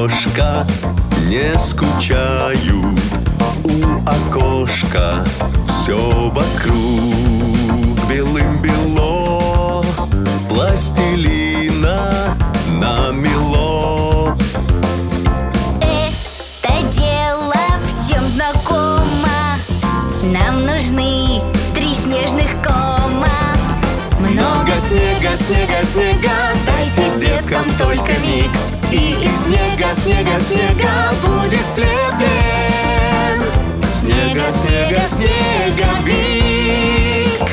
окошка не скучают. У окошка все вокруг белым-бело, пластилина намело. Это дело всем знакомо. Нам нужны 3 снежных кома. Много снега, снега, снега, дайте деткам только миг, и из снега, снега, снега будет слеплен снега, снега, снеговик.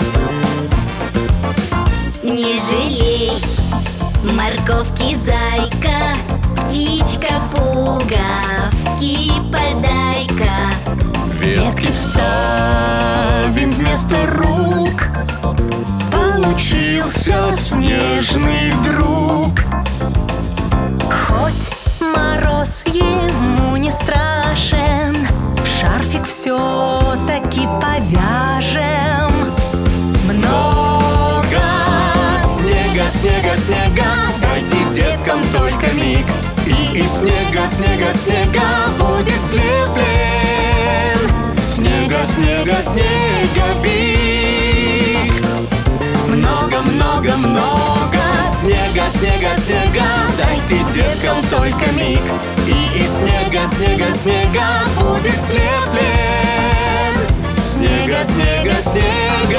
Не жалей морковки, зайка, птичка, пуговки подай-ка. Ветки вставим вместо рук, получился снежный друг. Хоть мороз ему не страшен, шарфик все-таки повяжем. Много снега, снега, снега, дайте деткам только миг, и из снега, снега, снега будет слеплен снега, снега, снеговик. Много, много, много снега, снега, снега, дайте деткам только миг, и из снега, снега, снега будет слеплен снега, снега, снега.